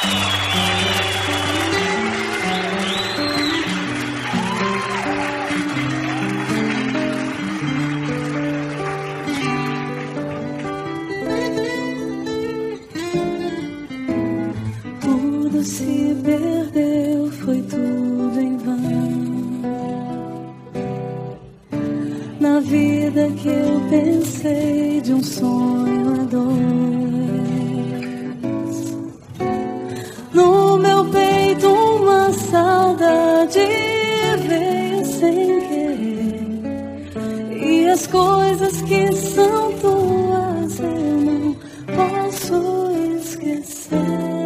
Tudo se perdeu, foi tudo em vão. Na vida que eu pensei de um sonho a dois, no meu peito uma saudade veio sem querer, e as coisas que são tuas eu não posso esquecer.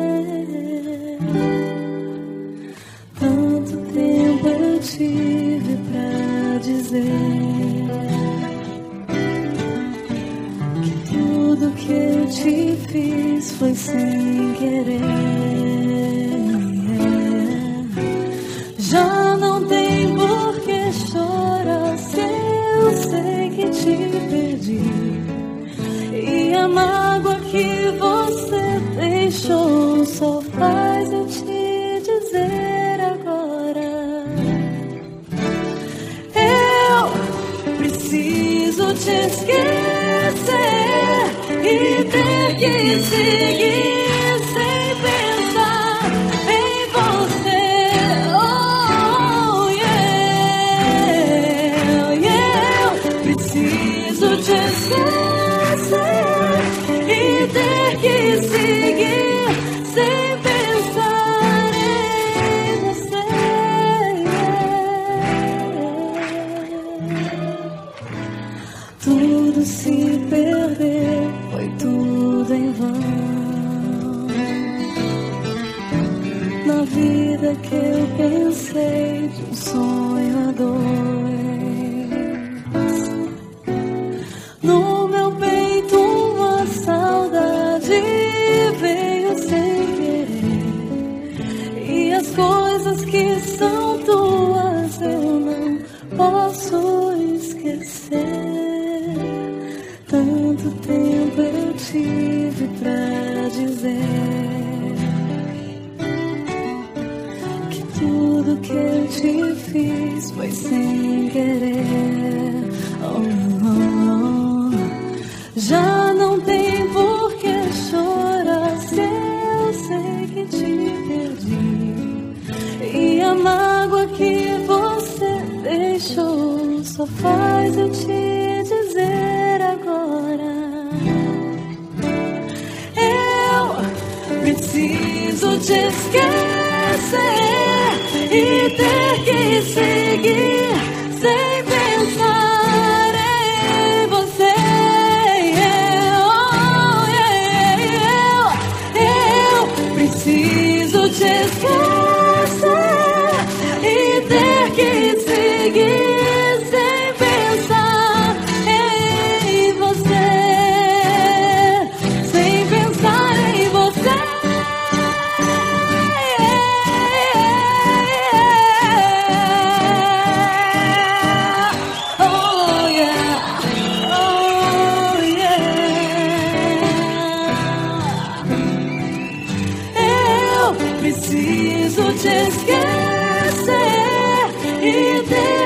Tanto tempo eu tive pra dizer que tudo que eu te fiz foi sem querer. Já não tem por que chorar se eu sei que te perdi, e a mágoa que você deixou só faz eu te dizer agora: eu preciso te esquecer e ter que seguir sem pensar em você. Oh, yeah, yeah. Preciso te esquecer e ter que seguir sem pensar em você. Tudo se perdeu, foi tudo em vão. Na vida que eu pensei de um sonho a dois, no meu peito uma saudade veio sem querer, e as coisas que são tuas eu não posso esquecer. Tanto tempo eu tive pra dizer que tudo que eu te fiz foi sem querer. Oh, oh, oh. Já não tem por que chorar se eu sei que te perdi, e a mágoa que você deixou só faz eu te dizer agora: eu preciso te esquecer e ter que seguir sem pensar em você. Oh, yeah, eu preciso te esquecer e ter que seguir sem pensar em você, sem pensar em você. Oh, yeah, oh, yeah. Eu preciso te esquecer e ter